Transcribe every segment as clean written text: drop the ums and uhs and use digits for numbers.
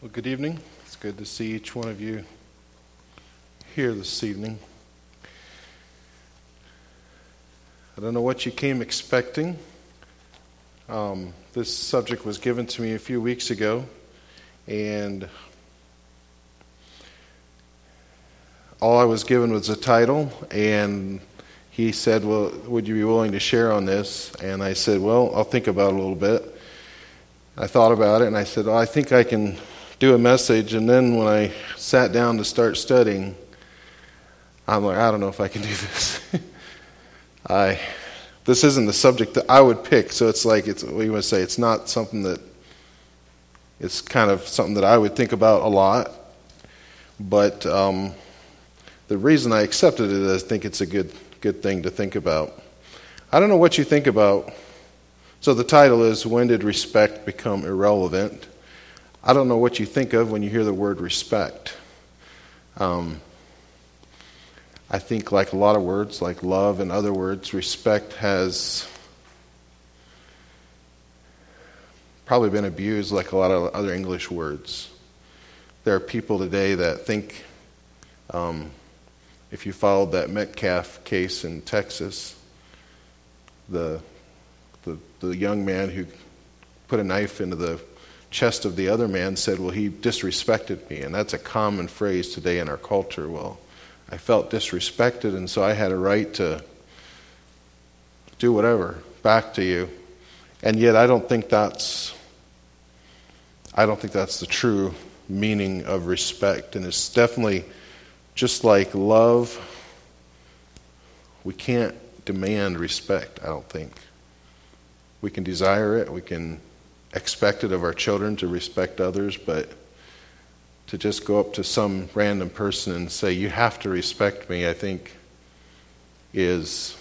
Well, good evening. It's good to see each one of you here this evening. I don't know what you came expecting. This subject was given to me a few weeks ago, and all I was given was a title, and he said, well, would you be willing to share on this? And I said, well, I'll think about it a little bit. I thought about it, and I said, I think I can do a message. And then when I sat down to start studying, I'm like, I don't know if I can do this. This isn't the subject that I would pick, so it's like, what do you want to say? It's not something that, it's kind of something that I would think about a lot. But the reason I accepted it is I think it's a good thing to think about. I don't know what you think about. So the title is, When Did Respect Become Irrelevant? I don't know what you think of when you hear the word respect. I think like a lot of words, like love and other words, respect has probably been abused like a lot of other English words. There are people today that think, if you followed that Metcalf case in Texas, the young man who put a knife into the chest of the other man said, well, he disrespected me. And that's a common phrase today in our culture. Well, I felt disrespected, and so I had a right to do whatever back to you. And yet I don't think that's the true meaning of respect. And it's definitely just like love. We can't demand respect, I don't think. We can desire it, we can expect it of our children to respect others, but to just go up to some random person and say, you have to respect me, I think is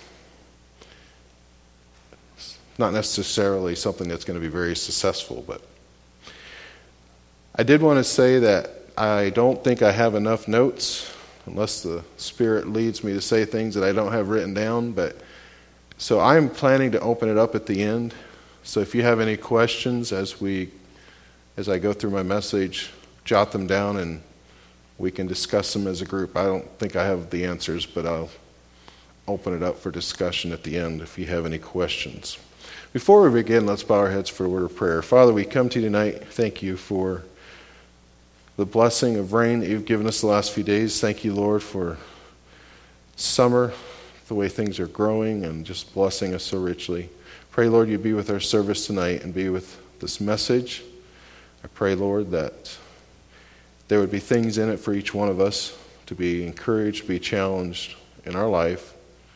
not necessarily something that's going to be very successful. But I did want to say that I don't think I have enough notes, unless the Spirit leads me to say things that I don't have written down. But so I'm planning to open it up at the end. So if you have any questions as I go through my message, jot them down and we can discuss them as a group. I don't think I have the answers, but I'll open it up for discussion at the end if you have any questions. Before we begin, let's bow our heads for a word of prayer. Father, we come to you tonight. Thank you for the blessing of rain that you've given us the last few days. Thank you, Lord, for summer, the way things are growing, and just blessing us so richly. Pray, Lord, you be with our service tonight and be with this message. I pray, Lord, that there would be things in it for each one of us to be encouraged, be challenged in our life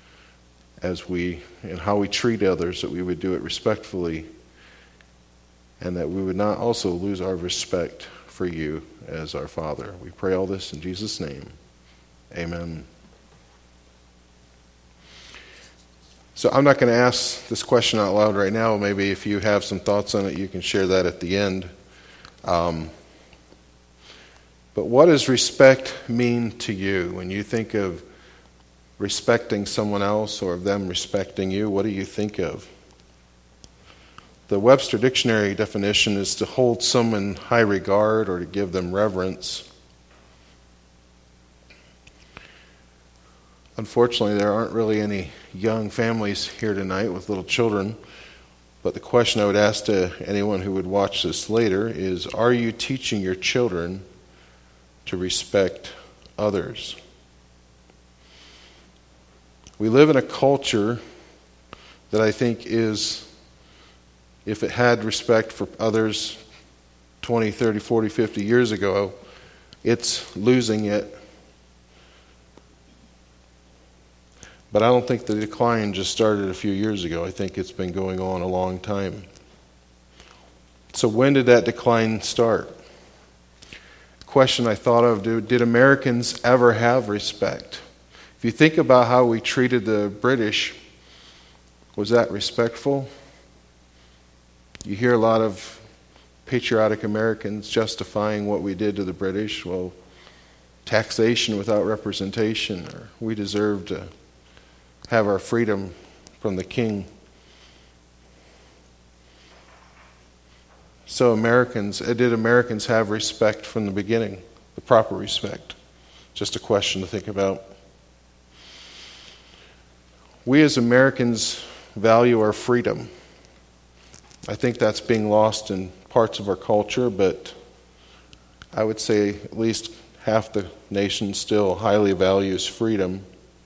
in how we treat others, that we would do it respectfully, and that we would not also lose our respect for you as our Father. We pray all this in Jesus' name. Amen. So I'm not going to ask this question out loud right now. Maybe if you have some thoughts on it, you can share that at the end. But what does respect mean to you? When you think of respecting someone else or of them respecting you, what do you think of? The Webster Dictionary definition is to hold someone in high regard or to give them reverence. Unfortunately, there aren't really any young families here tonight with little children, but the question I would ask to anyone who would watch this later is, are you teaching your children to respect others? We live in a culture that I think is, if it had respect for others 20, 30, 40, 50 years ago, it's losing it. But I don't think the decline just started a few years ago. I think it's been going on a long time. So when did that decline start? Question I thought of, did Americans ever have respect? If you think about how we treated the British, was that respectful? You hear a lot of patriotic Americans justifying what we did to the British. Well, taxation without representation, or we deserve to have our freedom from the king. So did Americans have respect from the beginning, the proper respect? Just a question to think about. We as Americans value our freedom. I think that's being lost in parts of our culture, but I would say at least half the nation still highly values freedom.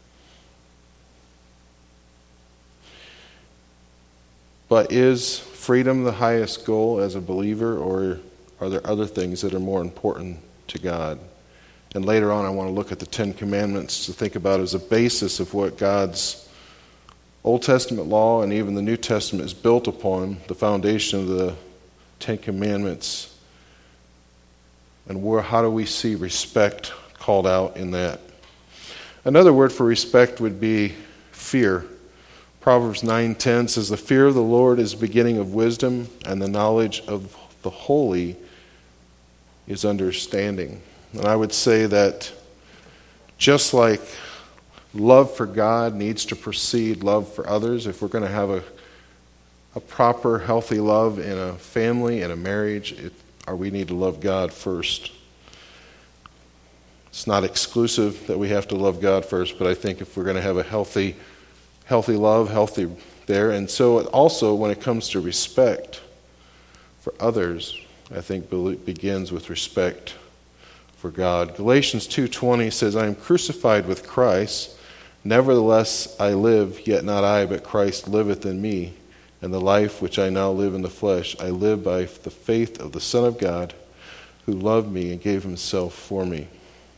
But is freedom the highest goal as a believer, or are there other things that are more important to God? And later on I want to look at the Ten Commandments to think about as a basis of what God's Old Testament law and even the New Testament is built upon, the foundation of the Ten Commandments. And how do we see respect called out in that? Another word for respect would be fear. Proverbs 9:10 says, "The fear of the Lord is the beginning of wisdom, and the knowledge of the holy is understanding." And I would say that just like love for God needs to precede love for others, if we're going to have a proper, healthy love in a family, in a marriage, we need to love God first. It's not exclusive that we have to love God first, but I think if we're going to have a healthy love, healthy there. And so also when it comes to respect for others, I think begins with respect for God. Galatians 2:20 says, "I am crucified with Christ. Nevertheless I live, yet not I, but Christ liveth in me. And the life which I now live in the flesh, I live by the faith of the Son of God, who loved me and gave himself for me."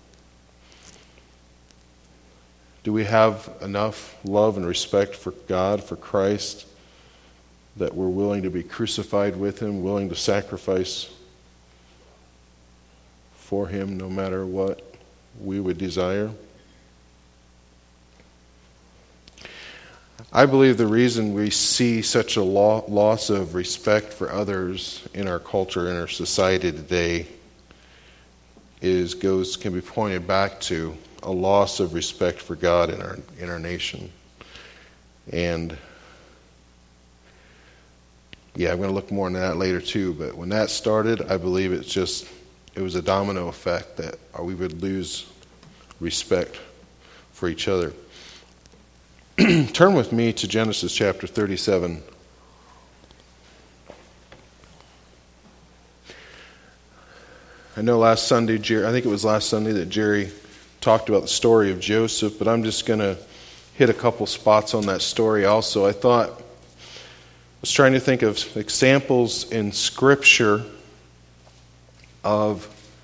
Do we have enough love and respect for God, for Christ, that we're willing to be crucified with him, willing to sacrifice for him no matter what we would desire? I believe the reason we see such a loss of respect for others in our culture, in our society today, can be pointed back to a loss of respect for God in our nation. And I'm going to look more into that later too, but when that started, I believe it was a domino effect that we would lose respect for each other. Turn with me to Genesis chapter 37. I know I think it was last Sunday that Jerry talked about the story of Joseph, but I'm just going to hit a couple spots on that story also. I was trying to think of examples in Scripture of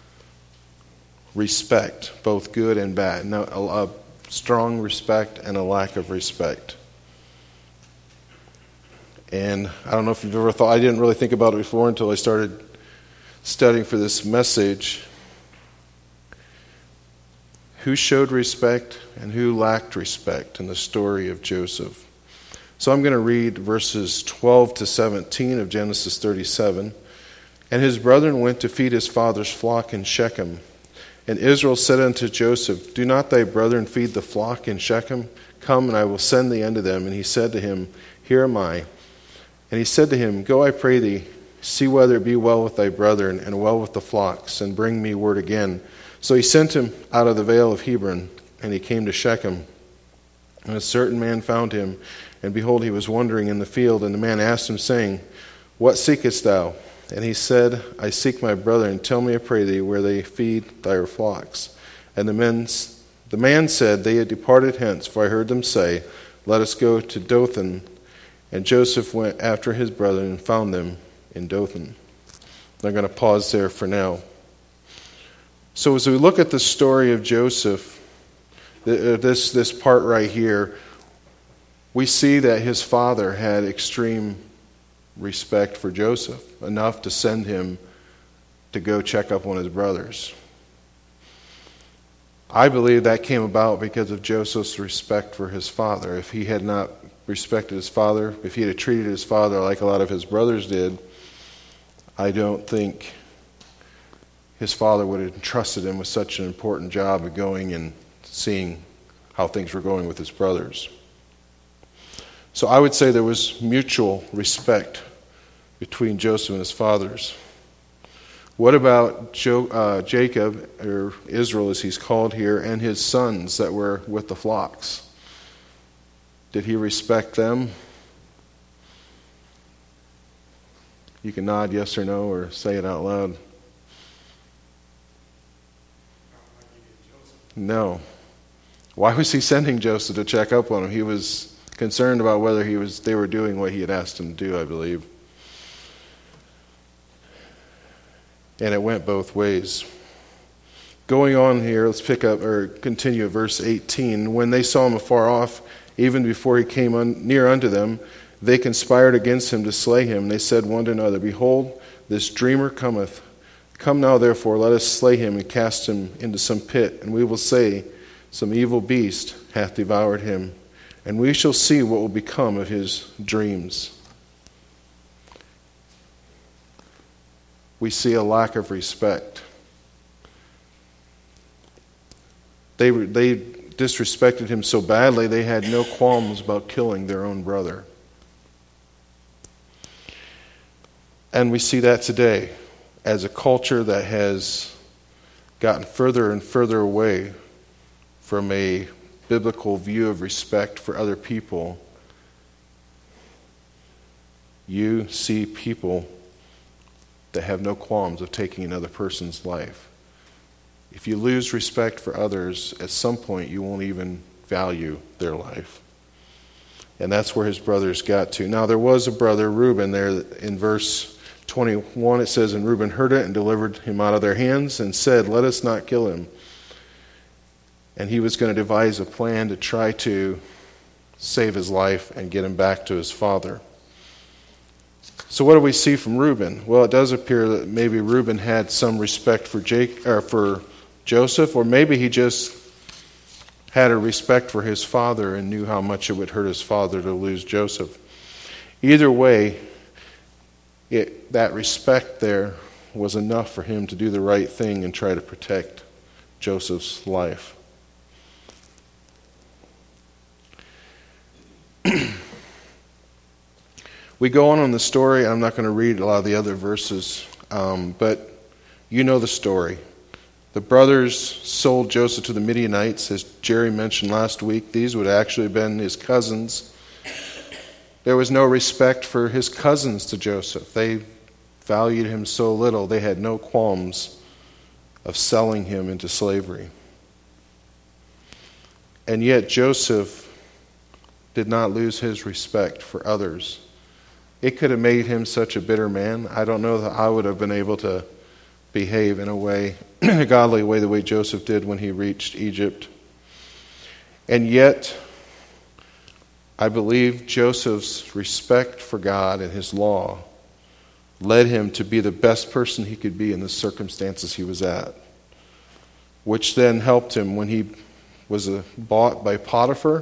respect, both good and bad. A strong respect and a lack of respect. And I don't know if you've ever thought, I didn't really think about it before until I started studying for this message. Who showed respect and who lacked respect in the story of Joseph? So I'm going to read verses 12 to 17 of Genesis 37. "And his brethren went to feed his father's flock in Shechem. And Israel said unto Joseph, Do not thy brethren feed the flock in Shechem? Come, and I will send thee unto them. And he said to him, Here am I. And he said to him, Go, I pray thee, see whether it be well with thy brethren, and well with the flocks, and bring me word again. So he sent him out of the vale of Hebron, and he came to Shechem. And a certain man found him, and behold, he was wandering in the field. And the man asked him, saying, What seekest thou? And he said, I seek my brethren. Tell me, I pray thee, where they feed thy flocks. And the man said, They had departed hence, for I heard them say, Let us go to Dothan. And Joseph went after his brethren and found them in Dothan. I'm going to pause there for now. So as we look at the story of Joseph, this part right here, we see that his father had extreme respect for Joseph, enough to send him to go check up on his brothers. I believe that came about because of Joseph's respect for his father. If he had not respected his father, if he had treated his father like a lot of his brothers did, I don't think his father would have entrusted him with such an important job of going and seeing how things were going with his brothers. So I would say there was mutual respect between Joseph and his fathers. What about Jacob, or Israel as he's called here, and his sons that were with the flocks? Did he respect them? You can nod yes or no, or say it out loud. No. Why was he sending Joseph to check up on him? He was concerned about whether they were doing what he had asked him to do, I believe. And it went both ways. Going on here, let's pick up or continue at verse 18. When they saw him afar off, even before he came near unto them, they conspired against him to slay him. They said one to another, Behold, this dreamer cometh. Come now, therefore, let us slay him and cast him into some pit, and we will say, Some evil beast hath devoured him, and we shall see what will become of his dreams. We see a lack of respect. They disrespected him so badly they had no qualms about killing their own brother. And we see that today as a culture that has gotten further and further away from a biblical view of respect for other people. You see people that have no qualms of taking another person's life. If you lose respect for others, at some point you won't even value their life. And that's where his brothers got to. Now there was a brother, Reuben, there in verse 21. It says, And Reuben heard it and delivered him out of their hands and said, Let us not kill him. And he was going to devise a plan to try to save his life and get him back to his father. So what do we see from Reuben? Well, it does appear that maybe Reuben had some respect for Joseph, or maybe he just had a respect for his father and knew how much it would hurt his father to lose Joseph. Either way, that respect there was enough for him to do the right thing and try to protect Joseph's life. We go on the story. I'm not going to read a lot of the other verses, but you know the story. The brothers sold Joseph to the Midianites, as Jerry mentioned last week. These would actually have been his cousins. There was no respect for his cousins to Joseph. They valued him so little, they had no qualms of selling him into slavery. And yet Joseph did not lose his respect for others. It could have made him such a bitter man. I don't know that I would have been able to behave in a way, in a godly way, the way Joseph did when he reached Egypt. And yet, I believe Joseph's respect for God and his law led him to be the best person he could be in the circumstances he was at, which then helped him when he was bought by Potiphar.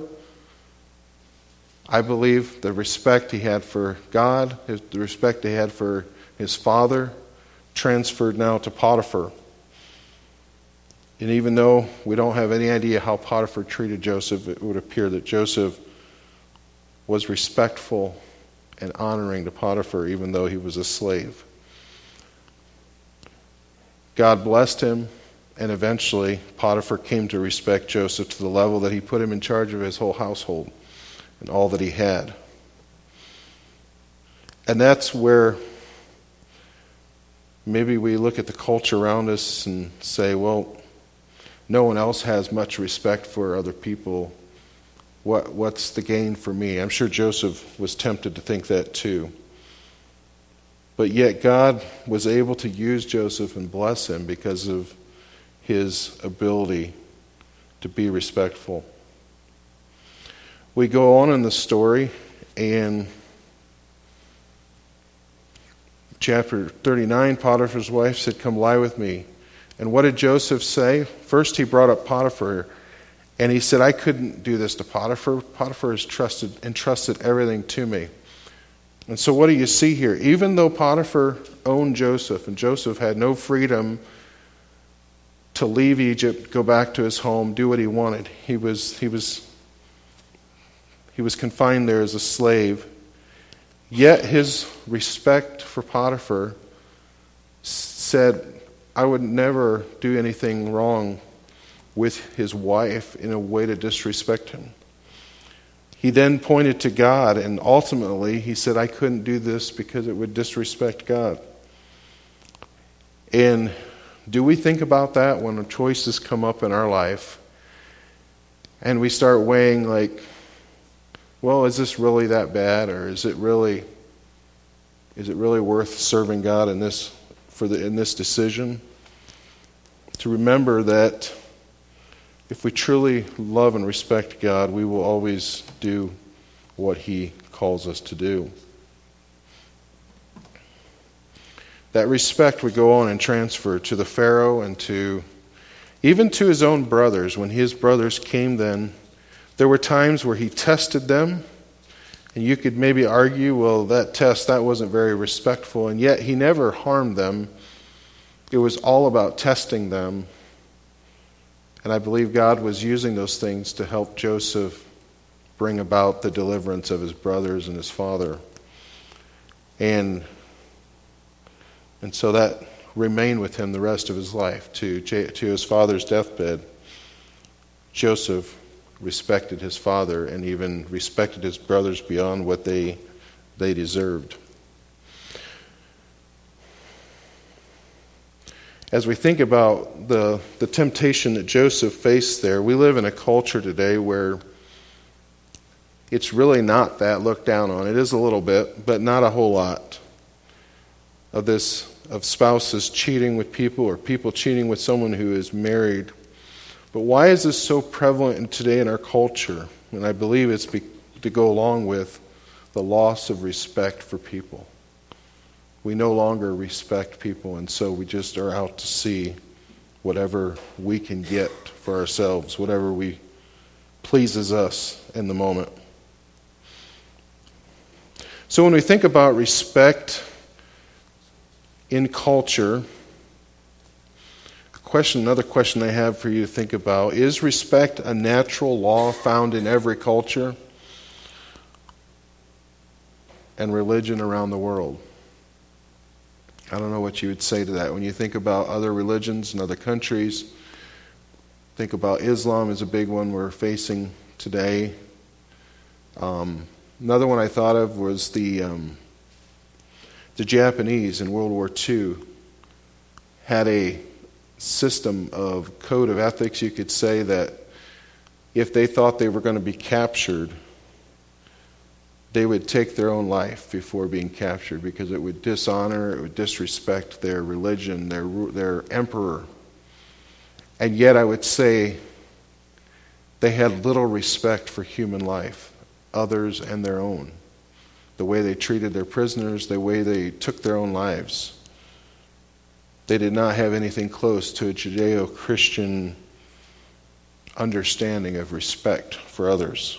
I believe the respect he had for God, the respect he had for his father, transferred now to Potiphar. And even though we don't have any idea how Potiphar treated Joseph, it would appear that Joseph was respectful and honoring to Potiphar, even though he was a slave. God blessed him, and eventually Potiphar came to respect Joseph to the level that he put him in charge of his whole household and all that he had. And that's where maybe we look at the culture around us and say, well, no one else has much respect for other people. What's the gain for me? I'm sure Joseph was tempted to think that too. But yet God was able to use Joseph and bless him because of his ability to be respectful. We go on in the story, and chapter 39, Potiphar's wife said, Come lie with me. And what did Joseph say? First he brought up Potiphar, and he said, I couldn't do this to Potiphar. Potiphar has entrusted everything to me. And so what do you see here? Even though Potiphar owned Joseph, and Joseph had no freedom to leave Egypt, go back to his home, do what he wanted, he was confined there as a slave. Yet his respect for Potiphar said, I would never do anything wrong with his wife in a way to disrespect him. He then pointed to God, and ultimately he said, I couldn't do this because it would disrespect God. And do we think about that when choices come up in our life and we start weighing like, well, is this really that bad, or is it really worth serving God in this decision? To remember that if we truly love and respect God, we will always do what He calls us to do. That respect would go on and transfer to the Pharaoh and even to his own brothers. When his brothers came then, there were times where he tested them, and you could maybe argue, well, that wasn't very respectful, and yet he never harmed them. It was all about testing them. And I believe God was using those things to help Joseph bring about the deliverance of his brothers and his father. And so that remained with him the rest of his life. To his father's deathbed, Joseph respected his father and even respected his brothers beyond what they deserved. As we think about the temptation that Joseph faced there, we live in a culture today where it's really not that looked down on. It is a little bit, but not a whole lot of spouses cheating with people or people cheating with someone who is married. But why is this so prevalent today in our culture? And I believe it's to go along with the loss of respect for people. We no longer respect people, and so we just are out to see whatever we can get for ourselves, whatever pleases us in the moment. So when we think about respect in culture, another question I have for you to think about, is respect a natural law found in every culture and religion around the world? I don't know what you would say to that. When you think about other religions in other countries, think about Islam is a big one we're facing today. Another one I thought of was the Japanese in World War II had a system of code of ethics, you could say, that if they thought they were going to be captured, they would take their own life before being captured because it would dishonor, it would disrespect their religion, their emperor. And yet I would say they had little respect for human life, others and their own. The way they treated their prisoners, the way they took their own lives. They did not have anything close to a Judeo-Christian understanding of respect for others.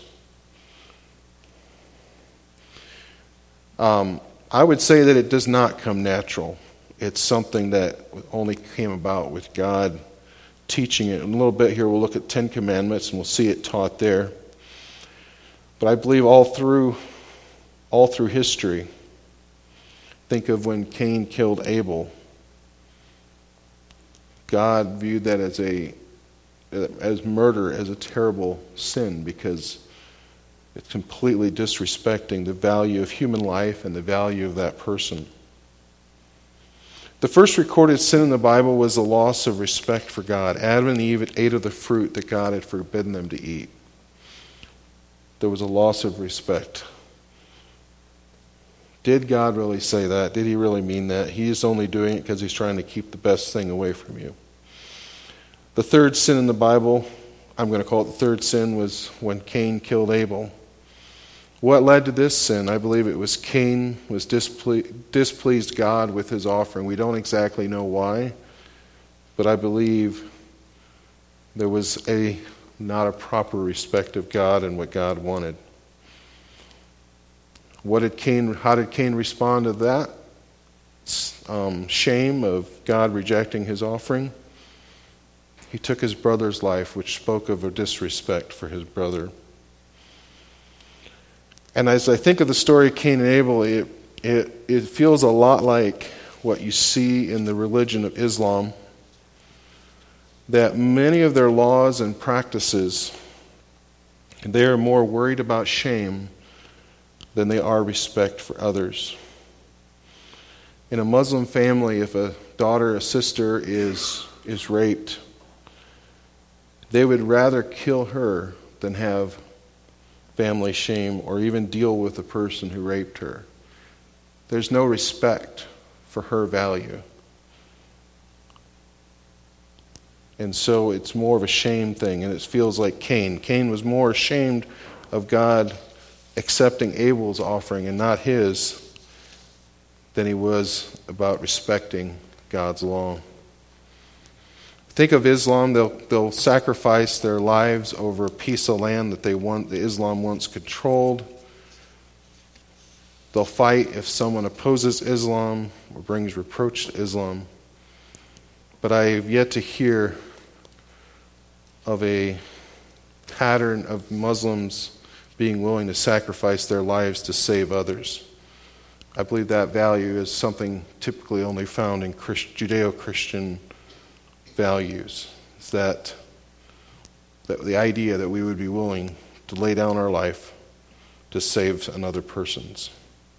I would say that it does not come natural. It's something that only came about with God teaching it. In a little bit here we'll look at 10 Commandments and we'll see it taught there. But I believe all through history, think of when Cain killed Abel. God viewed that as murder, as a terrible sin, because it's completely disrespecting the value of human life and the value of that person. The first recorded sin in the Bible was the loss of respect for God. Adam and Eve ate of the fruit that God had forbidden them to eat. There was a loss of respect. Did God really say that? Did He really mean that? He is only doing it because He's trying to keep the best thing away from you. The third sin in the Bible, I'm going to call it the third sin, was when Cain killed Abel. What led to this sin? I believe it was Cain was displeased God with his offering. We don't exactly know why, but I believe there was not a proper respect of God and what God wanted. How did Cain respond to that? Shame of God rejecting his offering. He took his brother's life, which spoke of a disrespect for his brother. And as I think of the story of Cain and Abel, it feels a lot like what you see in the religion of Islam, that many of their laws and practices, they are more worried about shame than they are respect for others. In a Muslim family, if a daughter or sister is raped, they would rather kill her than have family shame or even deal with the person who raped her. There's no respect for her value. And so it's more of a shame thing, and it feels like Cain. Cain was more ashamed of God accepting Abel's offering and not his than he was about respecting God's law. Think of Islam. They'll sacrifice their lives over a piece of land that Islam once controlled. They'll fight if someone opposes Islam or brings reproach to Islam. But I have yet to hear of a pattern of Muslims being willing to sacrifice their lives to save others. I believe that value is something typically only found in Judeo-Christian values. Is that the idea that we would be willing to lay down our life to save another person's.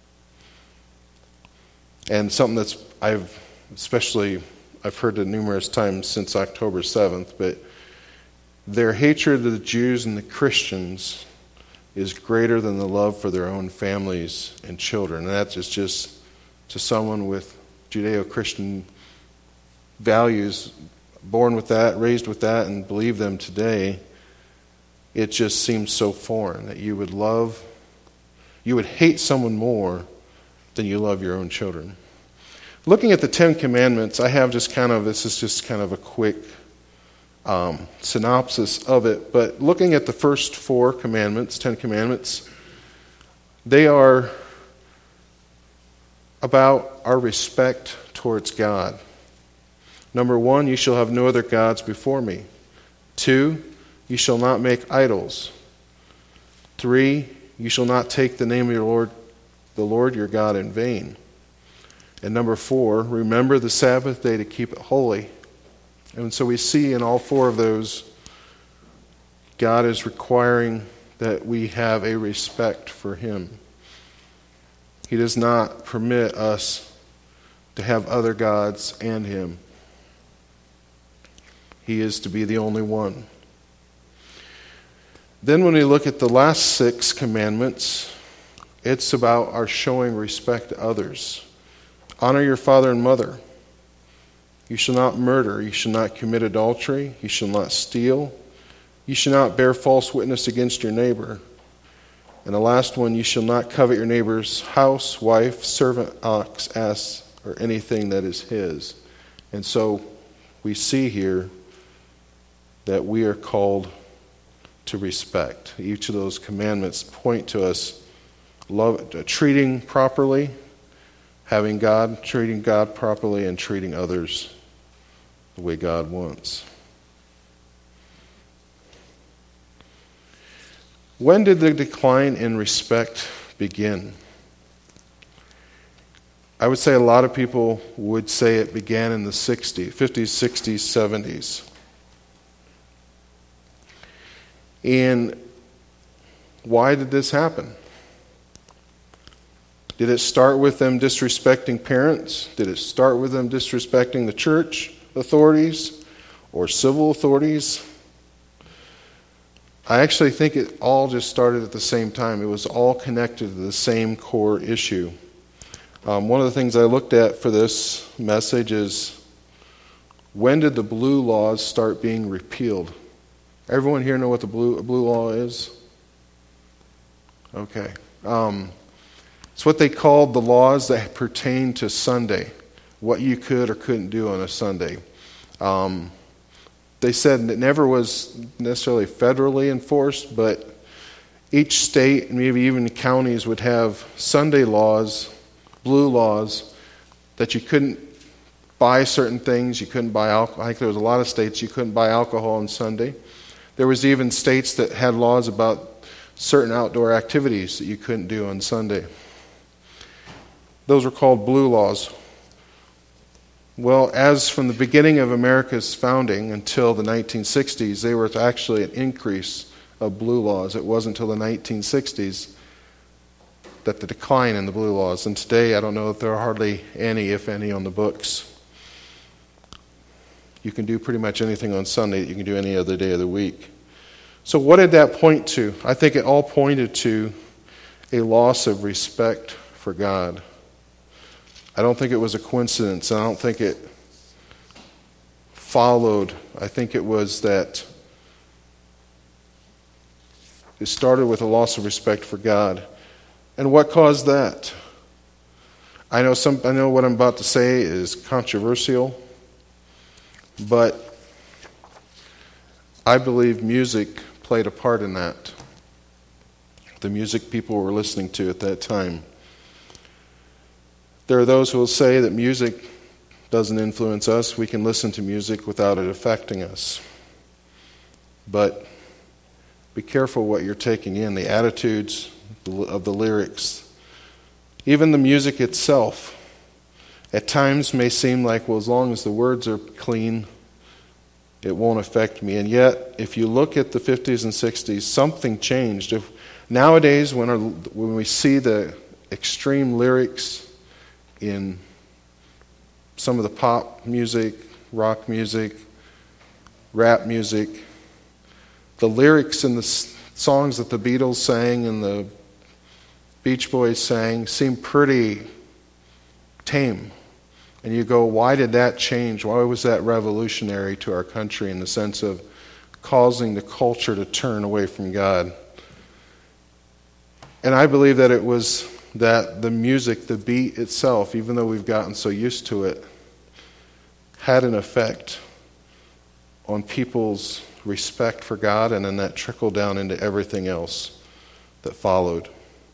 And something that's I've heard it numerous times since October 7th, but their hatred of the Jews and the Christians is greater than the love for their own families and children. And that is just to someone with Judeo-Christian values, born with that, raised with that, and believe them today, it just seems so foreign that you would hate someone more than you love your own children. Looking at the Ten Commandments, this is just kind of a quick synopsis of it, but looking at the first 4 commandments, 10 commandments, they are about our respect towards God. Number 1, you shall have no other gods before me. 2, you shall not make idols. 3, you shall not take the name of the Lord your God in vain. And number 4, remember the Sabbath day to keep it holy. And so we see in all 4 of those, God is requiring that we have a respect for Him. He does not permit us to have other gods and Him. He is to be the only one. Then when we look at the last 6 commandments, it's about our showing respect to others. Honor your father and mother. You shall not murder. You shall not commit adultery. You shall not steal. You shall not bear false witness against your neighbor. And the last one, you shall not covet your neighbor's house, wife, servant, ox, ass, or anything that is his. And so we see here that we are called to respect. Each of those commandments point to us treating properly, treating God properly, and treating others the way God wants. When did the decline in respect begin? I would say a lot of people would say it began in the 50s, 60s, 70s. And why did this happen? Did it start with them disrespecting parents? Did it start with them disrespecting the church authorities or civil authorities? I actually think it all just started at the same time. It was all connected to the same core issue. One of the things I looked at for this message is, when did the blue laws start being repealed? Everyone here know what the blue law is? Okay. It's what they called the laws that pertain to Sunday, what you could or couldn't do on a Sunday. They said it never was necessarily federally enforced, but each state, maybe even the counties, would have Sunday laws, blue laws, that you couldn't buy certain things. You couldn't buy alcohol. I think there was a lot of states you couldn't buy alcohol on Sunday. There was even states that had laws about certain outdoor activities that you couldn't do on Sunday. Those were called blue laws. Well, as from the beginning of America's founding until the 1960s, they were actually an increase of blue laws. It wasn't until the 1960s that the decline in the blue laws. And today, I don't know if there are hardly any, if any, on the books. You can do pretty much anything on Sunday that you can do any other day of the week. So what did that point to? I think it all pointed to a loss of respect for God. I don't think it was a coincidence. I don't think it followed. I think it was that it started with a loss of respect for God. And what caused that? I know what I'm about to say is controversial, but I believe music played a part in that. The music people were listening to at that time. There are those who will say that music doesn't influence us. We can listen to music without it affecting us. But be careful what you're taking in, the attitudes of the lyrics. Even the music itself at times may seem like, well, as long as the words are clean, it won't affect me. And yet, if you look at the 50s and 60s, something changed. Nowadays, when we see the extreme lyrics in some of the pop music, rock music, rap music, the lyrics in the songs that the Beatles sang and the Beach Boys sang seem pretty tame. And you go, why did that change? Why was that revolutionary to our country in the sense of causing the culture to turn away from God? And I believe that it was that the music, the beat itself, even though we've gotten so used to it, had an effect on people's respect for God, and then that trickled down into everything else that followed.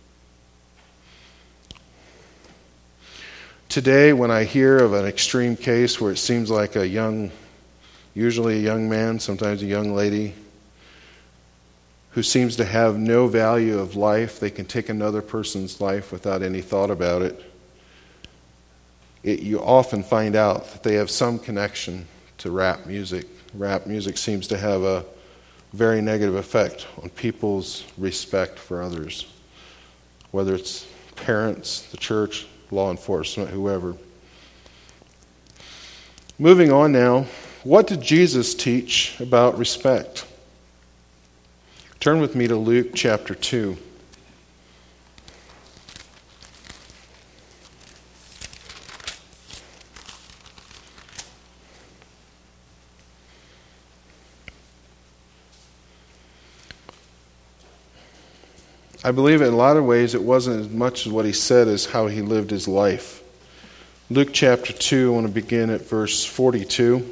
Today, when I hear of an extreme case where it seems like usually a young man, sometimes a young lady, who seems to have no value of life, they can take another person's life without any thought about it, you often find out that they have some connection to rap music. Rap music seems to have a very negative effect on people's respect for others, whether it's parents, the church, law enforcement, whoever. Moving on now, what did Jesus teach about respect? Turn with me to Luke chapter 2. I believe in a lot of ways it wasn't as much as what he said as how he lived his life. Luke chapter 2, I want to begin at verse 42.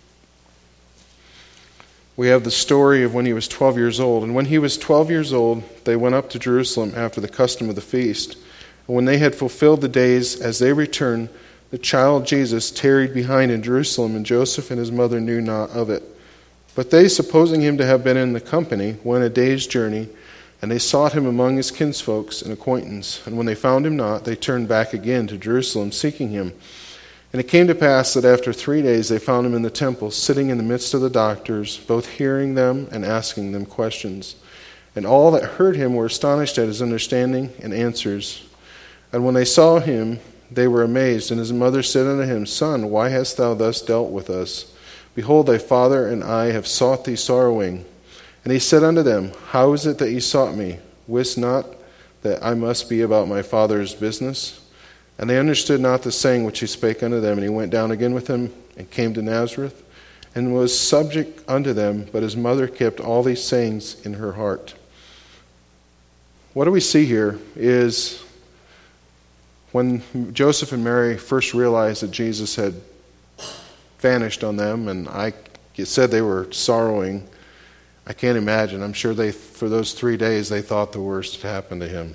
We have the story of when he was 12 years old. And when he was 12 years old, they went up to Jerusalem after the custom of the feast. And when they had fulfilled the days, as they returned, the child Jesus tarried behind in Jerusalem, and Joseph and his mother knew not of it. But they, supposing him to have been in the company, went a day's journey, and they sought him among his kinsfolks and acquaintance. And when they found him not, they turned back again to Jerusalem, seeking him. And it came to pass that after 3 days they found him in the temple, sitting in the midst of the doctors, both hearing them and asking them questions. And all that heard him were astonished at his understanding and answers. And when they saw him, they were amazed. And his mother said unto him, Son, why hast thou thus dealt with us? Behold, thy father and I have sought thee sorrowing. And he said unto them, How is it that ye sought me? Wist not that I must be about my father's business? And they understood not the saying which he spake unto them. And he went down again with them, and came to Nazareth, and was subject unto them. But his mother kept all these sayings in her heart. What do we see here is when Joseph and Mary first realized that Jesus had vanished on them, and it said they were sorrowing. I can't imagine. I'm sure for those 3 days, they thought the worst had happened to him.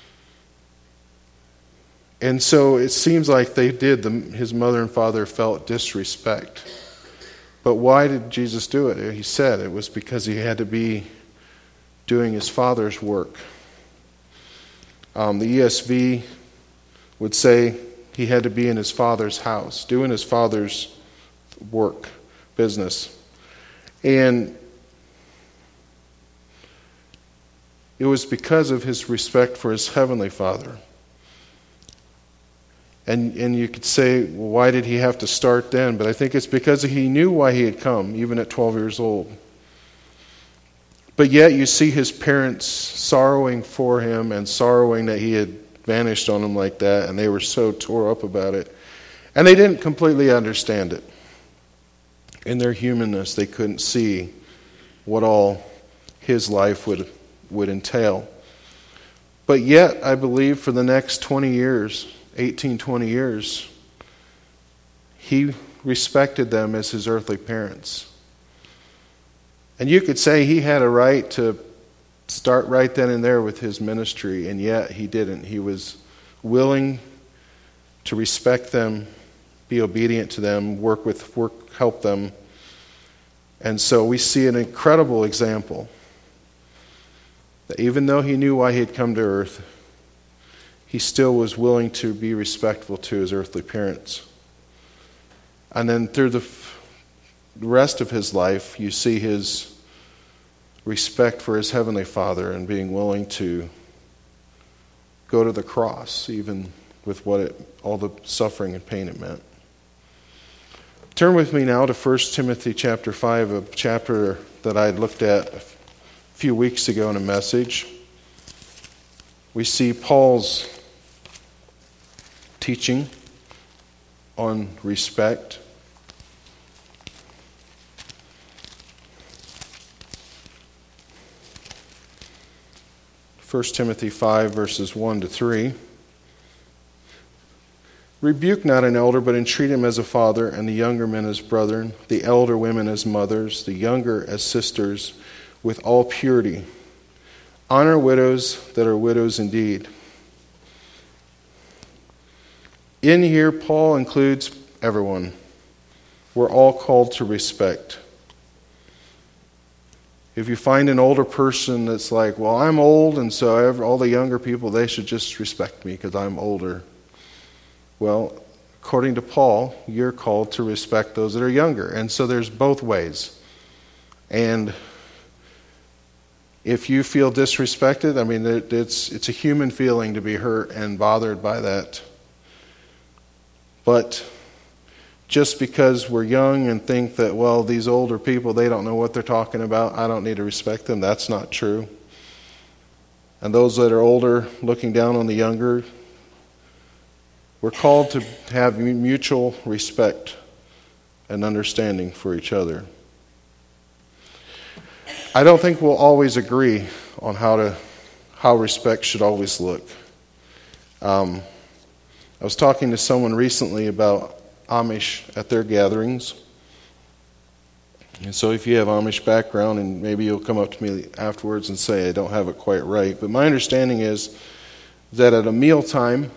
And so it seems like his mother and father felt disrespect. But why did Jesus do it? He said it was because he had to be doing his Father's work. The ESV would say he had to be in his Father's house, doing his Father's work, business. And it was because of his respect for his heavenly Father. And you could say, well, why did he have to start then? But I think it's because he knew why he had come, even at 12 years old. But yet you see his parents sorrowing for him and sorrowing that he had vanished on them like that, and they were so tore up about it. And they didn't completely understand it. In their humanness, they couldn't see what all his life would entail. But yet, I believe for the next 20 years, 18, 20 years, he respected them as his earthly parents. And you could say he had a right to start right then and there with his ministry, and yet he didn't. He was willing to respect them, be obedient to them, help them. And so we see an incredible example that even though he knew why he had come to earth, he still was willing to be respectful to his earthly parents. And then through the rest of his life, you see his respect for his heavenly Father and being willing to go to the cross, even with all the suffering and pain it meant. Turn with me now to 1 Timothy chapter 5, a chapter that I had looked at a few weeks ago in a message. We see Paul's teaching on respect. First Timothy 5, verses 1 to 3. Rebuke not an elder, but entreat him as a father, and the younger men as brethren, the elder women as mothers, the younger as sisters, with all purity. Honor widows that are widows indeed. In here, Paul includes everyone. We're all called to respect. If you find an older person that's like, well, I'm old, and so all the younger people, they should just respect me because I'm older. Well, according to Paul, you're called to respect those that are younger. And so there's both ways. And if you feel disrespected, I mean, it's a human feeling to be hurt and bothered by that. But just because we're young and think that, well, these older people, they don't know what they're talking about, I don't need to respect them, that's not true. And those that are older looking down on the younger, we're called to have mutual respect and understanding for each other. I don't think we'll always agree on how respect should always look. I was talking to someone recently about Amish at their gatherings. And so if you have Amish background, and maybe you'll come up to me afterwards and say I don't have it quite right, but my understanding is that at a mealtime,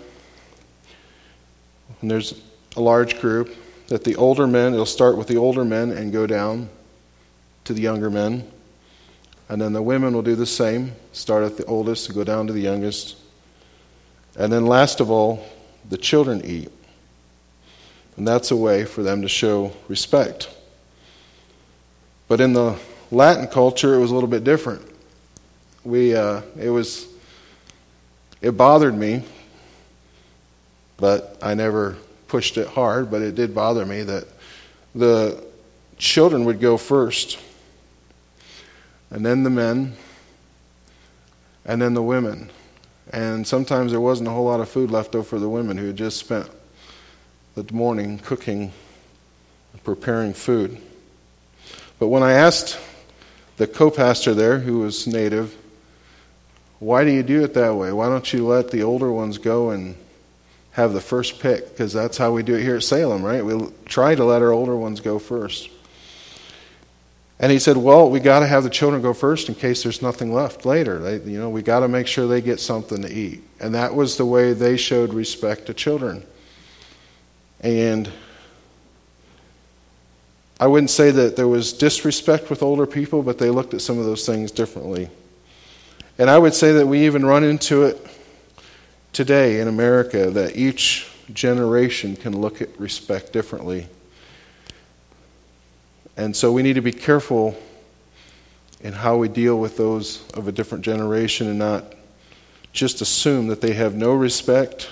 when there's a large group, that the older men, it'll start with the older men and go down to the younger men. And then the women will do the same, start at the oldest and go down to the youngest. And then last of all, the children eat. And that's a way for them to show respect. But in the Latin culture, it was a little bit different. It bothered me, but I never pushed it hard, but it did bother me that the children would go first, and then the men, and then the women. And sometimes there wasn't a whole lot of food left over for the women who had just spent the morning cooking, preparing food. But when I asked the co-pastor there, who was native, why do you do it that way? Why don't you let the older ones go and have the first pick? Because that's how we do it here at Salem, right? We try to let our older ones go first. And he said, well, we got to have the children go first in case there's nothing left later. We got to make sure they get something to eat. And that was the way they showed respect to children. And I wouldn't say that there was disrespect with older people, but they looked at some of those things differently. And I would say that we even run into it today in America, that each generation can look at respect differently. And so we need to be careful in how we deal with those of a different generation and not just assume that they have no respect.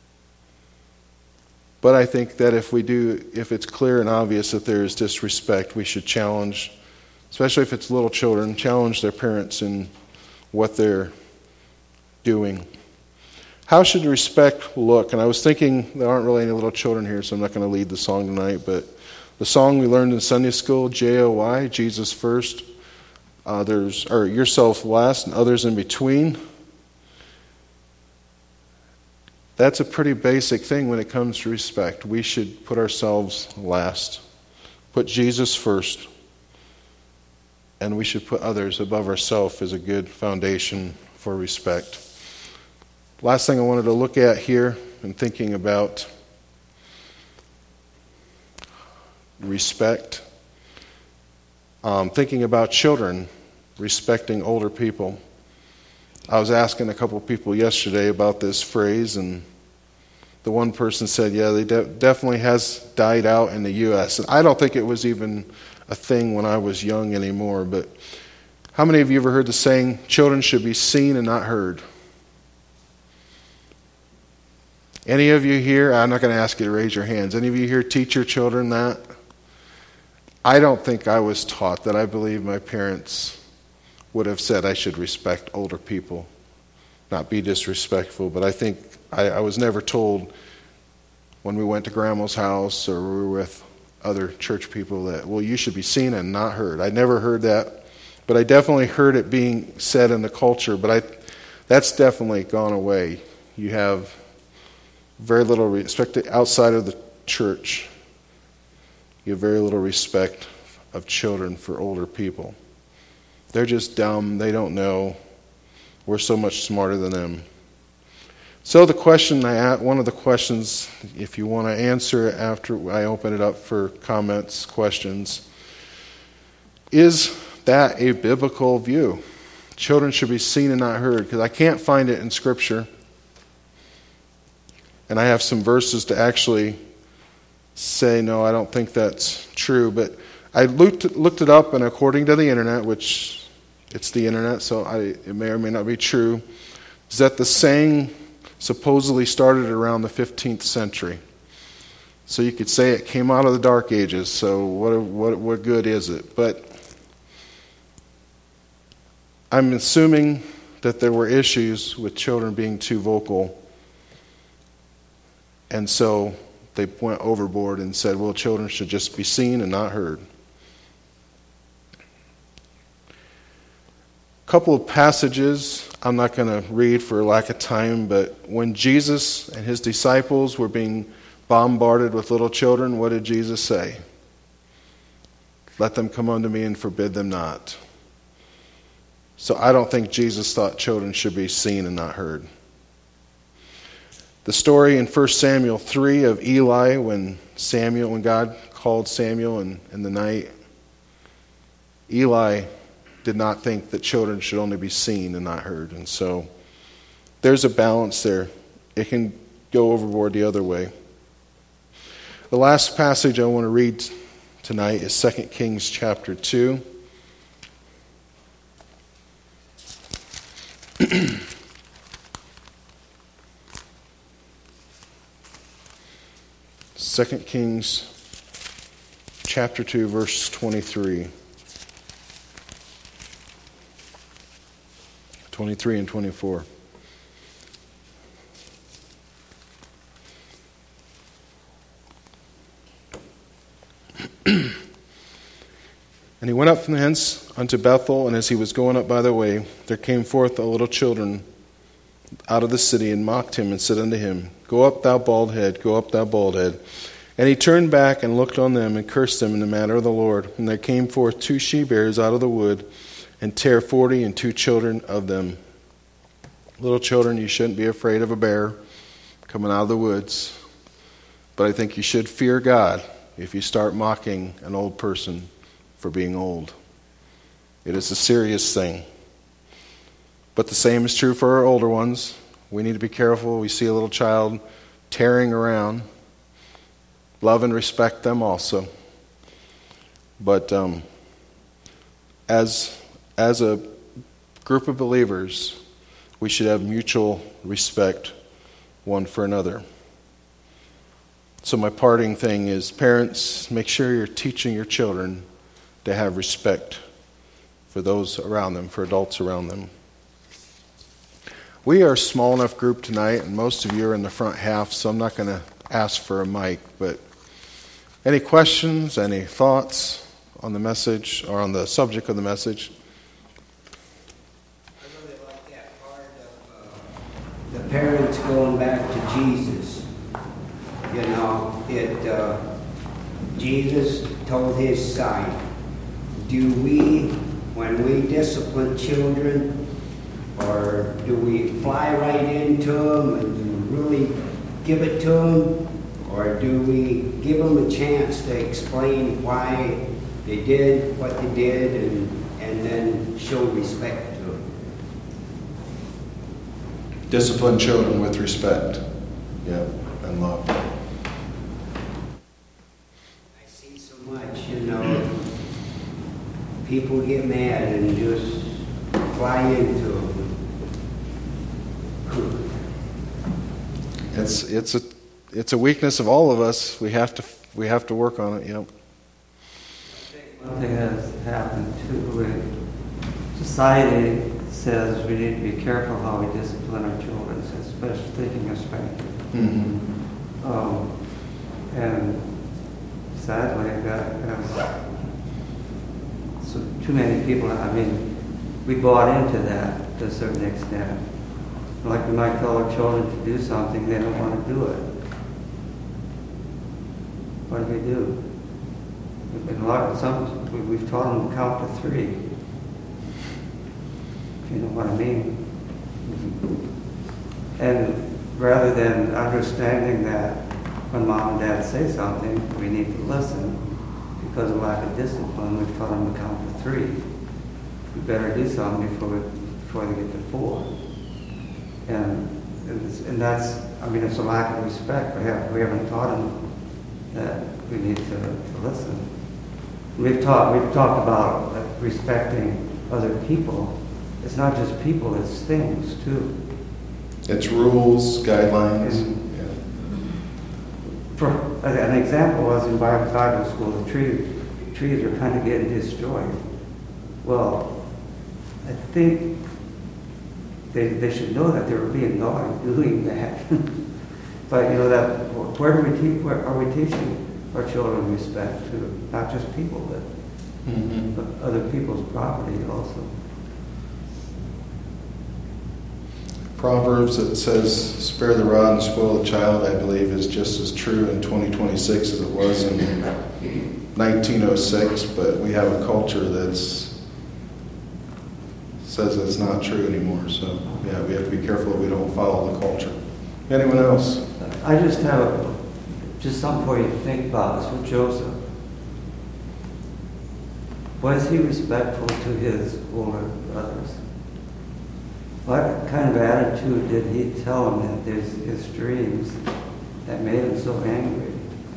But I think that if it's clear and obvious that there is disrespect, we should challenge, especially if it's little children, challenge their parents in what they're doing. How should respect look? And I was thinking, there aren't really any little children here, so I'm not going to lead the song tonight, but the song we learned in Sunday school, J-O-Y, Jesus first, yourself last, and others in between. That's a pretty basic thing when it comes to respect. We should put ourselves last, put Jesus first, and we should put others above ourselves as a good foundation for respect. Last thing I wanted to look at here in thinking about respect, thinking about children respecting older people. I was asking a couple people yesterday about this phrase, and the one person said, yeah, they definitely has died out in the U.S. And I don't think it was even a thing when I was young anymore, but how many of you ever heard the saying, children should be seen and not heard? Any of you here, I'm not going to ask you to raise your hands, any of you here teach your children that? I don't think I was taught that. I believe my parents would have said I should respect older people, not be disrespectful, but I think I was never told when we went to Grandma's house or we were with other church people that, well, you should be seen and not heard. I never heard that, but I definitely heard it being said in the culture, but that's definitely gone away. You have very little respect outside of the church. You have very little respect of children for older people. They're just dumb. They don't know. We're so much smarter than them. So the question one of the questions, if you want to answer it after I open it up for comments, questions, is that a biblical view? Children should be seen and not heard, because I can't find it in Scripture. And I have some verses to actually say, no, I don't think that's true. But I looked it up, and according to the internet, which it's the internet, so it may or may not be true, is that the saying supposedly started around the 15th century. So you could say it came out of the Dark Ages, so what good is it? But I'm assuming that there were issues with children being too vocal, and so they went overboard and said, well, children should just be seen and not heard. A couple of passages I'm not going to read for lack of time, but when Jesus and his disciples were being bombarded with little children, what did Jesus say? Let them come unto me and forbid them not. So I don't think Jesus thought children should be seen and not heard. The story in 1 Samuel 3 of Eli when God called Samuel in the night, Eli did not think that children should only be seen and not heard. And so there's a balance there. It can go overboard the other way. The last passage I want to read tonight is 2 Kings chapter 2. Second Kings chapter 2, verse 23. 23 and 24. And he went up from thence unto Bethel, and as he was going up by the way, there came forth a little children out of the city, and mocked him, and said unto him, Go up, thou bald head, go up, thou bald head. And he turned back and looked on them, and cursed them in the manner of the Lord. And there came forth 2 she-bears out of the wood, and tare 42 children of them. Little children, you shouldn't be afraid of a bear coming out of the woods. But I think you should fear God if you start mocking an old person for being old. It is a serious thing. But the same is true for our older ones. We need to be careful. We see a little child tearing around. Love and respect them also. But as a group of believers, we should have mutual respect one for another. So my parting thing is, parents, make sure you're teaching your children to have respect for those around them, for adults around them. We are a small enough group tonight, and most of you are in the front half, so I'm not going to ask for a mic. But any questions, any thoughts on the message or on the subject of the message? I really like that part of the parents going back to Jesus. You know, Jesus told his side, do we, when we discipline children, or do we fly right into them and really give it to them? Or do we give them a chance to explain why they did what they did and then show respect to them? Discipline children with respect, and love. I see so much, you know, people get mad and just fly into them. It's a weakness of all of us. We have to work on it. Yep. One thing that has happened too, society says we need to be careful how we discipline our children, especially thinking of spanking. And sadly, that has so too many people. I mean, we bought into that to a certain extent. Like we might tell our children to do something, they don't want to do it. What do? We've taught them to count to 3. If you know what I mean. And rather than understanding that when mom and dad say something, we need to listen, because of lack of discipline, we've taught them to count to 3. We better do something before they get to 4. And that's, I mean, it's a lack of respect. We haven't taught them that we need to listen. We've talked about respecting other people. It's not just people, it's things too. It's rules, guidelines. For an example was in Bible school, the trees are kind of getting destroyed. Well, I think they should know that they were being naughty doing that. But you know that where are we teaching our children respect to not just people, but other people's property also. Proverbs that says, spare the rod and spoil the child, I believe is just as true in 2026 as it was in 1906, but we have a culture that says it's not true anymore. So, yeah, we have to be careful that we don't follow the culture. Anyone else? I just have just something for you to think about. It's with Joseph. Was he respectful to his older brothers? What kind of attitude did he tell them that there's his dreams that made him so angry?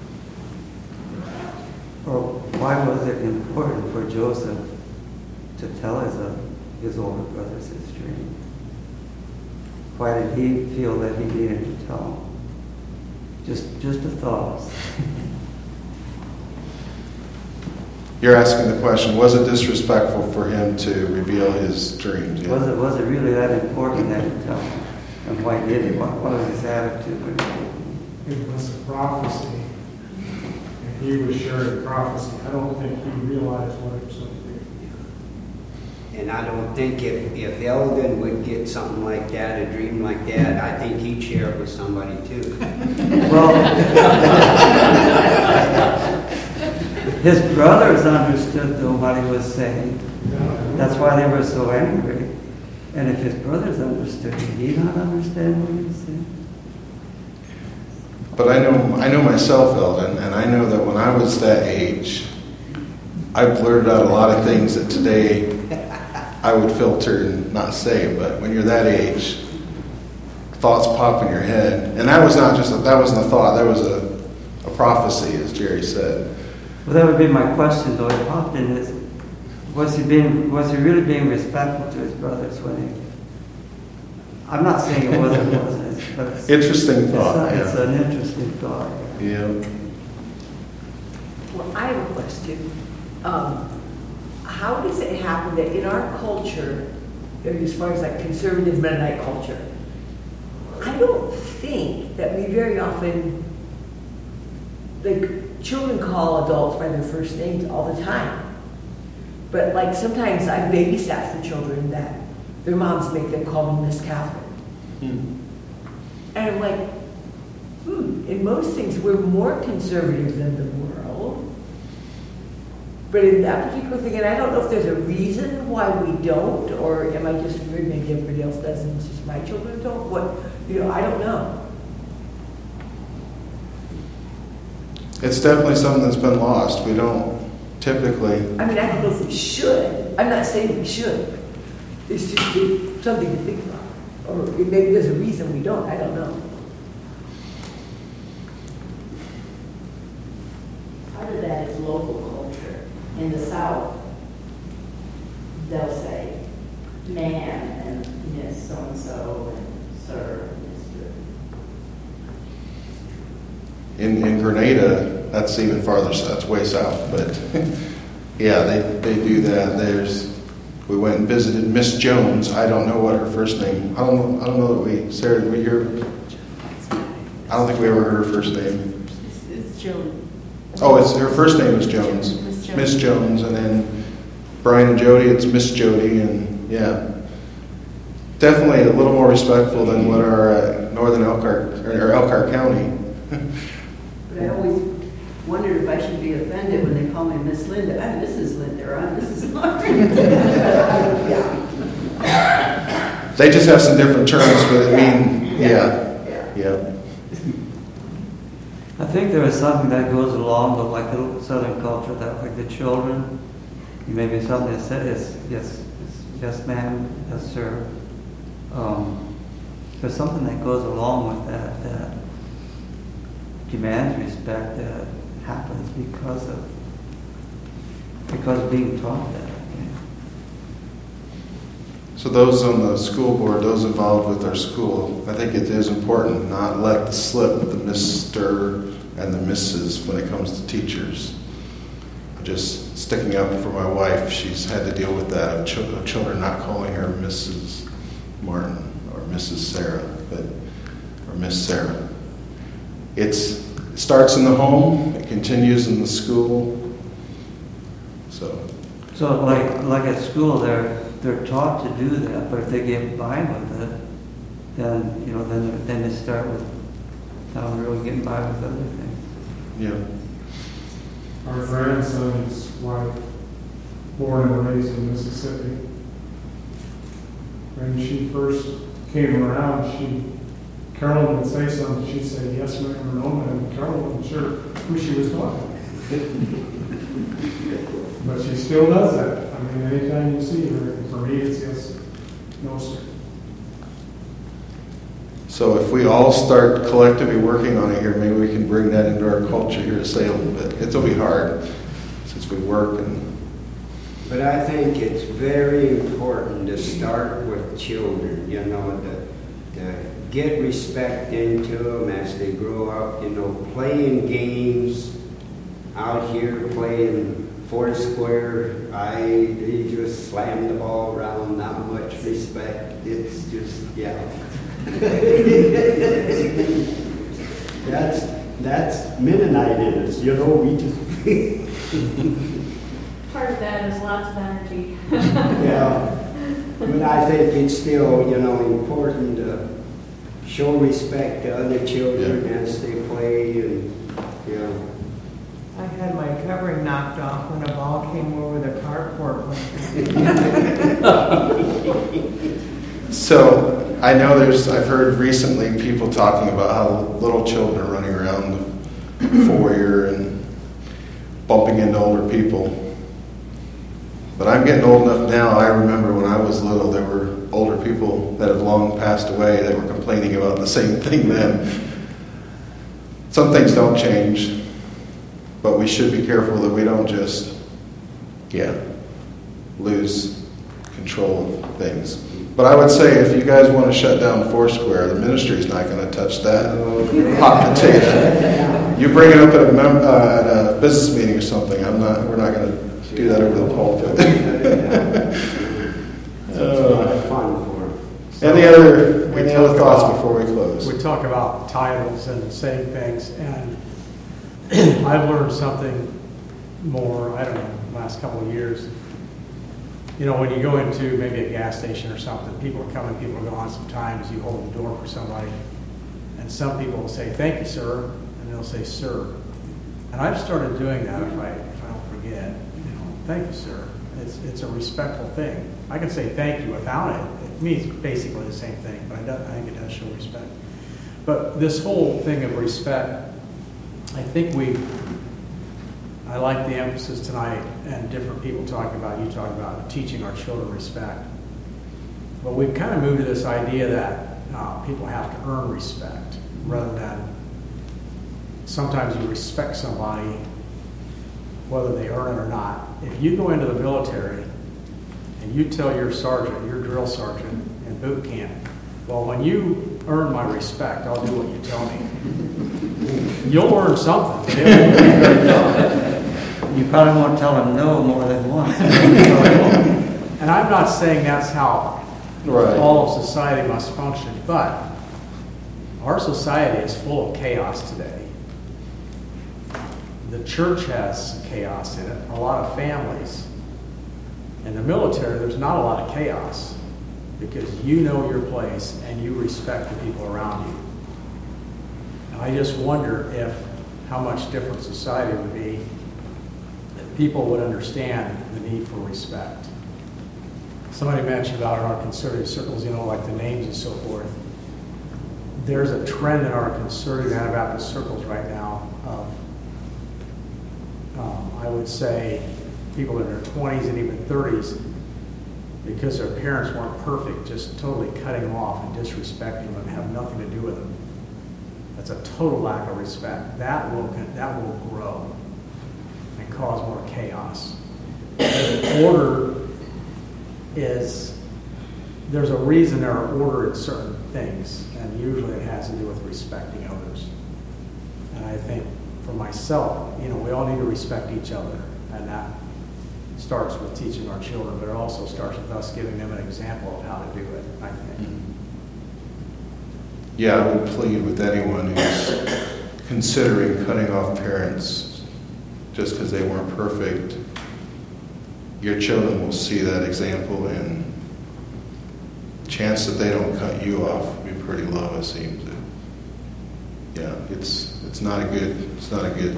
Or why was it important for Joseph to tell his older brothers his dream? Why did he feel that he needed to tell them? Just a thought. You're asking the question, was it disrespectful for him to reveal his dreams? Yeah. Was it really that important that he tell them? And why did he? What was his attitude? It was a prophecy. And he was sharing prophecy. I don't think he realized what it was going to be. And I don't think if Elgin would get something like that, a dream like that, I think he'd share it with somebody too. Well, his brothers understood though what he was saying. That's why they were so angry. And if his brothers understood, did he not understand what he was saying? But I know myself, Eldon, and I know that when I was that age, I blurted out a lot of things that today I would filter and not say, but when you're that age, thoughts pop in your head. And that wasn't a thought, that was a prophecy, as Jerry said. Well, that would be my question, though. It popped in this. Was he really being respectful to his brothers when he... I'm not saying it wasn't, but it's... Interesting thought. It's an interesting thought. Yeah. Well, I have a question. How does it happen that in our culture, as far as like conservative Mennonite culture, I don't think that we very often, like, children call adults by their first names all the time. But like sometimes I've babysat for children that their moms make them call me Miss Catherine. And I'm like, in most things we're more conservative than the world. But in that particular thing, and I don't know if there's a reason why we don't, or am I just weird, maybe everybody else does and it's just my children don't? I don't know. It's definitely something that's been lost. We don't typically... I mean, I don't know if we should. I'm not saying we should. It's just something to think about. Or maybe there's a reason we don't. I don't know. Part of that is local culture. In the South, they'll say man and Miss so-and-so and sir and Mr. In Grenada, that's even farther south, that's way south, but yeah, they do that. We went and visited Miss Jones. I don't know what her first name. I don't know that Sarah, did we hear? I don't think we ever heard her first name. It's Jones. Oh, her first name is Jones. Miss Jones, and then Brian and Jody, it's Miss Jody, and yeah, definitely a little more respectful than what our northern Elkhart County. But I always wondered if I should be offended when they call me Miss Linda. I'm Mrs. Linda, or I'm Mrs. Lawrence. Yeah. They just have some different terms, but I mean, yeah. I think there is something that goes along with like the Southern culture, that like the children, maybe something that says yes ma'am, yes sir. There's something that goes along with that demands respect, that happens because of being taught that. So those on the school board, those involved with our school, I think it is important to not let slip the Mr. and the Mrs. when it comes to teachers. Just sticking up for my wife, she's had to deal with that, of children not calling her Mrs. Martin or Mrs. Sarah, or Miss Sarah. It starts in the home, it continues in the school. So like at school, they're taught to do that, but if they get by with it, then they start with really getting by with other things. Yeah. Our grandson's wife, born and raised in Mississippi. When she first came around, Carol would say something, she'd say yes ma'am or no ma'am, and Carol wasn't sure who she was talking. But she still does that. I mean, anytime you see her, for me it's yes, no sir. So if we all start collectively working on it here, maybe we can bring that into our culture here to say a little bit. It'll be hard since we work But I think it's very important to start with children, to get respect into them as they grow up, playing games out here, playing Foursquare. They just slam the ball around, not much respect. It's just, That's Mennonite we just... Part of that is lots of energy. But I think it's still, important to show respect to other children as they play, and I had my covering knocked off when a ball came over the carport. So I know I've heard recently people talking about how little children are running around the foyer and bumping into older people. But I'm getting old enough now. I remember when I was little, there were older people that have long passed away that were complaining about the same thing then. Some things don't change, but we should be careful that we don't just, lose control of things. But I would say if you guys want to shut down Foursquare, the ministry's not going to touch that hot potato. You bring it up at a business meeting or something. We're not going to do that over the pulpit. It's a lot of fun for them. Any other thoughts before we close? We talk about titles and saying things, and I've learned something more, I don't know, last couple of years. You know, when you go into maybe a gas station or something, people are coming, people are going. Sometimes you hold the door for somebody, and some people will say, "Thank you, sir," and they'll say, "Sir." And I've started doing that if I don't forget. "Thank you, sir." It's a respectful thing. I can say thank you without it. It means basically the same thing, but I think it does show respect. But this whole thing of respect, I think I like the emphasis tonight and different people talking about teaching our children respect. But we've kind of moved to this idea that people have to earn respect rather than sometimes you respect somebody whether they earn it or not. If you go into the military and you tell your sergeant, your drill sergeant in boot camp, "Well, when you earn my respect, I'll do what you tell me," you'll earn something. But it won't be very fun. You probably won't tell them no more than once. And I'm not saying that's how all of society must function, but our society is full of chaos today. The church has some chaos in it, a lot of families. In the military, there's not a lot of chaos because you know your place and you respect the people around you. And I just wonder how much different society would be if people would understand the need for respect. Somebody mentioned about in our conservative circles, like the names and so forth. There's a trend in our conservative Anabaptist circles right now of, I would say, people in their 20s and even 30s, because their parents weren't perfect, just totally cutting them off and disrespecting them and have nothing to do with them. That's a total lack of respect. That will grow and cause more chaos. Order there's a reason there are order in certain things, and usually it has to do with respecting others. And I think for myself, we all need to respect each other, and that starts with teaching our children, but it also starts with us giving them an example of how to do it, I think. Yeah, I would plead with anyone who's considering cutting off parents just because they weren't perfect. Your children will see that example, and the chance that they don't cut you off will be pretty low, it seems. Yeah, it's not a good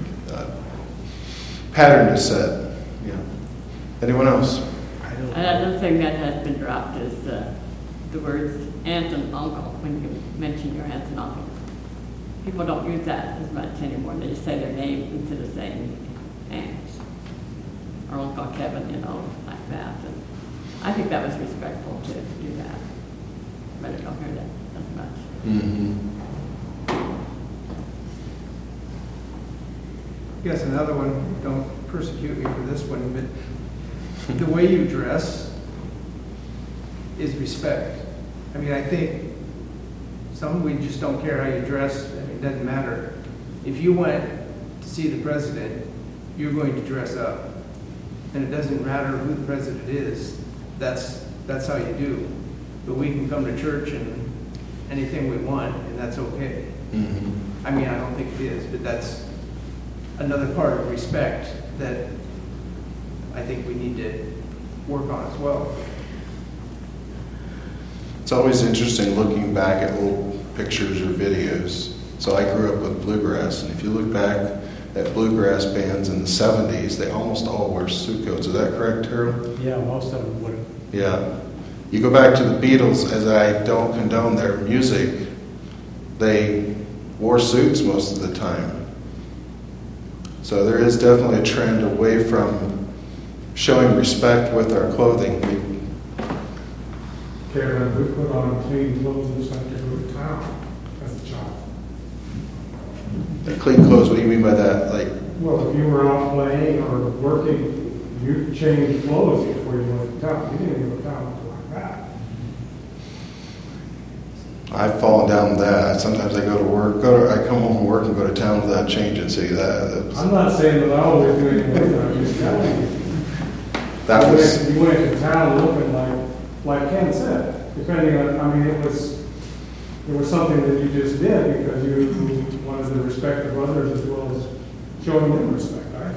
pattern to set. Yeah. Anyone else? Another thing that has been dropped is the words aunt and uncle when you mention your aunt and uncle. People don't use that as much anymore. They just say their name instead of saying aunt or Uncle Kevin, like that. And I think that was respectful to do that. But I don't hear that as much. Mm-hmm. Yes, another one, don't persecute me for this one, but the way you dress is respect. I mean, I think we just don't care how you dress. I mean, it doesn't matter. If you went to see the president, you're going to dress up. And it doesn't matter who the president is. That's how you do. But we can come to church and anything we want, and that's okay. Mm-hmm. I mean, I don't think it is, but that's another part of respect that I think we need to work on as well. It's always interesting looking back at old pictures or videos. So I grew up with bluegrass, and if you look back at bluegrass bands in the 70s, they almost all wore suit coats. Is that correct, Harold? Yeah, most of them would. Yeah. You go back to the Beatles, as I don't condone their music, they wore suits most of the time. So there is definitely a trend away from showing respect with our clothing. Karen, we put on clean clothes and stuff to go to town as a child. The clean clothes, what do you mean by that? Like, Well, if you were out playing or working, you changed clothes before you went to town. You didn't go to town like that. I've fallen down with that. Sometimes I go to work, I come home from work and go to town without changing. See, I'm not saying that I always do anything, but I'm just telling you. that was, You went to town looking like Ken said, depending on, I mean, it was something that you just did because you wanted the respect of others as well as showing them respect, right?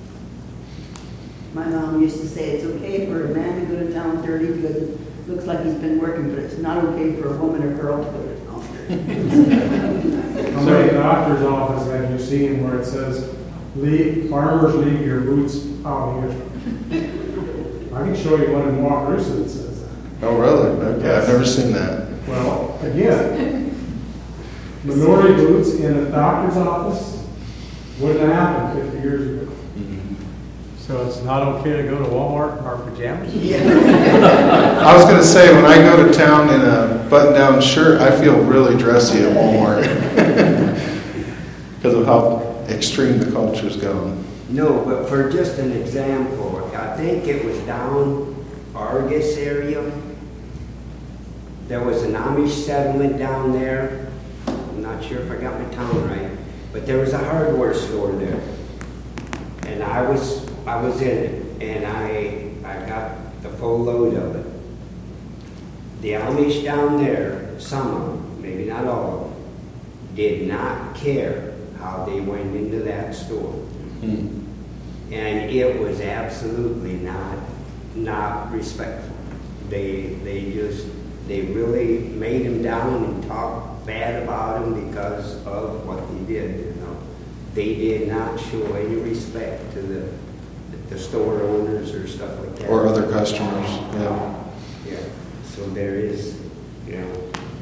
My mom used to say it's okay for a man to go to town dirty because it looks like he's been working, but it's not okay for a woman or girl to go to town dirty. How many doctor's office have you seen where it says, farmers leave your boots out here? I can show you one in Wakarusa that says that. oh really? Okay, I've never seen that. Well, again, minority boots in a doctor's office wouldn't have happened 50 years ago. So it's not okay to go to Walmart in our pajamas? I was going to say, when I go to town in a button-down shirt, I feel really dressy at Walmart because of how extreme the culture's gone. No, but for just an example, I think it was down Argus area. There was an Amish settlement down there. I'm not sure if I got my town right, but there was a hardware store there. And I was in it, and I got the full load of it. The Amish down there, some of them, maybe not all of them, did not care how they went into that store. And it was absolutely not respectful. They really made him down and talked bad about him because of what they did, you know. They did not show any respect to the store owners or stuff like that. Or other customers, yeah. Yeah, so there is, you know.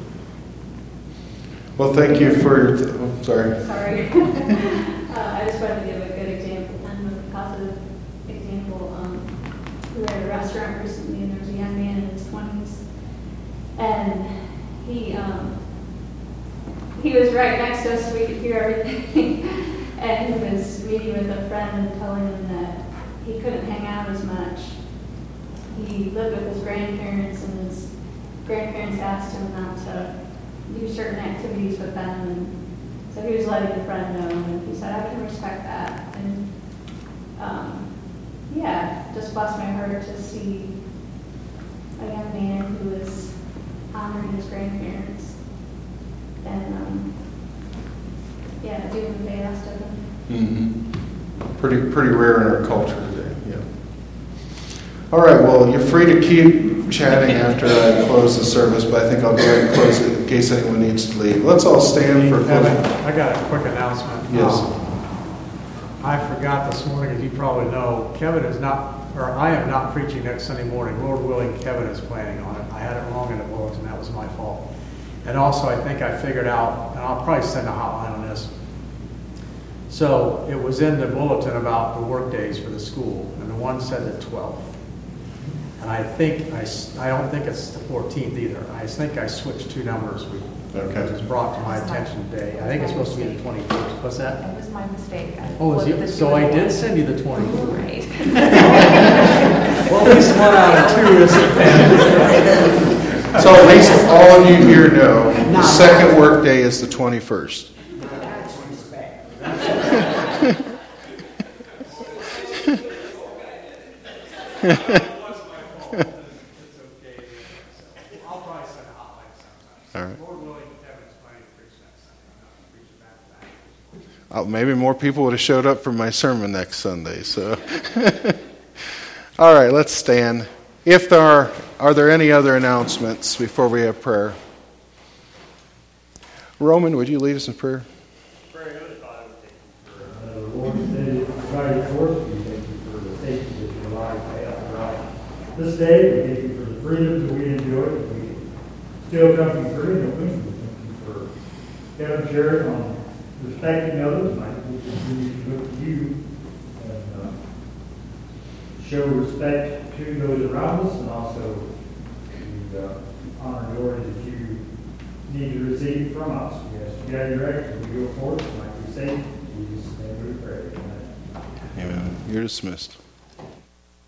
Well, thank you for your, sorry. Sorry. I just wanted to give a good example, and a positive example. We were at a restaurant recently, and there was a young man in his 20s, and he was right next to us so we could hear everything. And he was meeting with a friend and telling him that he couldn't hang out as much. He lived with his grandparents, and his grandparents asked him not to do certain activities with them, and so he was letting the friend know, and he said, I can respect that. And just blessed my heart to see a young man who was honoring his grandparents and doing what they asked of him. Mm-hmm. Pretty rare in our culture today, yeah. All right, well, you're free to keep chatting after I close the service, but I think I'll go ahead and close it in case anyone needs to leave. Let's all stand for closing. I got a quick announcement. Yes. I forgot this morning, as you probably know, I am not preaching next Sunday morning. Lord willing, Kevin is planning on it. I had it wrong in the bulletin. That was my fault. And also, I think I figured out, and I'll probably send a hotline on this. So it was in the bulletin about the work days for the school, and the one said the 12th. And I don't think it's the 14th either. I think I switched two numbers, which was brought to my attention today. I think it's supposed to be the 21st. What's that? It was my mistake. So I did send you the 24th. Right. Well, at least 1 out of 2 isn't bad. So at least all of you here know the second work day is the 21st. That's respect. All right. Maybe more people would have showed up for my sermon next Sunday. So, all right, let's stand. If there are there any other announcements before we have prayer? Roman, would you lead us in prayer? Lord, today, guided forth, we thank you for the safety that you allow throughout this day. We thank you for the freedom that we enjoy. We still come to free and open. We thank you for Kevin sharing on respecting others. And I think we continue to look to you and show respect to those around us and also to honor glory that you need to receive from us. We ask you to guide your direction as we go forward, and like we say, in Jesus' name we pray. Amen. Amen. You're dismissed.